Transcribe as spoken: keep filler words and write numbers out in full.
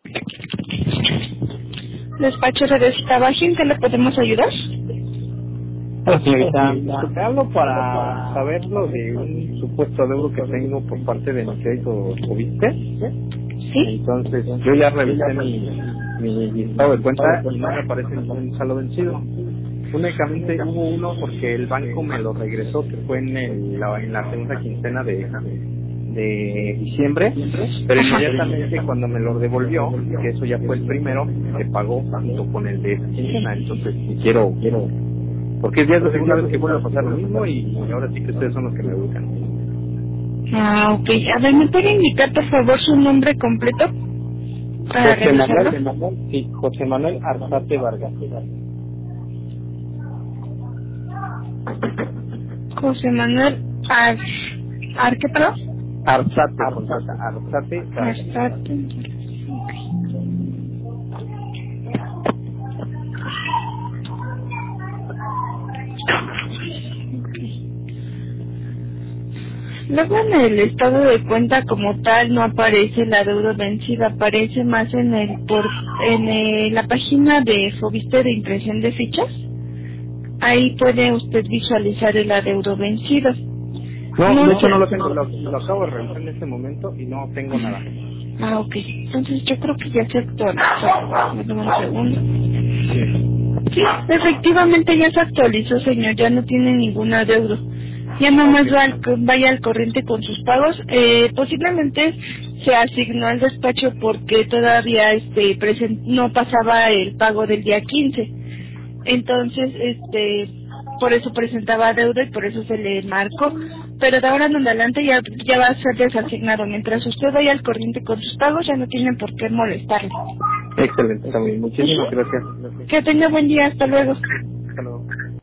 Despacho de Destabaji, ¿en qué le podemos ayudar? Hola señorita, te hablo para saber lo de un supuesto adeudo que tengo por parte de mi crédito ¿viste? Sí. Entonces yo ya revisé mi, mi estado de cuenta y no me aparece ningún saldo vencido. Únicamente hubo uno porque el banco me lo regresó, que fue en, el, la, en la segunda quincena de, de diciembre, pero inmediatamente cuando me lo devolvió, que eso ya fue el primero, se pagó junto con el de esa quincena. Entonces quiero, quiero, porque ya es la segunda vez que vuelve a pasar lo mismo y ahora sí que ustedes son los que me buscan. Ah, ok. A ver, ¿me puede indicar por favor su nombre completo? Para José Manuel, revisarlo. sí, José Manuel Arzate Vargas. José Manuel Ar... ¿Ar qué, perdón? Arzate, Arzate, Arzate Vargas. Arzate. Luego en el estado de cuenta como tal no aparece la deuda vencida, aparece más en el por en el, la página de Fobiste de impresión de fichas. Ahí puede usted visualizar el adeudo vencido. No, no de hecho sé. no lo tengo, lo, lo acabo de revisar en este momento y no tengo nada. Ah, ok. Entonces yo creo que ya se actualizó. Me toma un segundo. Sí. Sí, efectivamente ya se actualizó, señor. Ya no tiene ningún adeudo. Ya nomás va al, vaya al corriente con sus pagos. Eh, posiblemente se asignó al despacho porque todavía este present, no pasaba el pago del día quince. Entonces, este, por eso presentaba deuda y por eso se le marcó. Pero de ahora en adelante ya, ya va a ser desasignado. Mientras usted vaya al corriente con sus pagos, ya no tienen por qué molestarle. Excelente, está bien. Muchísimas gracias. Que tenga buen día. Hasta luego.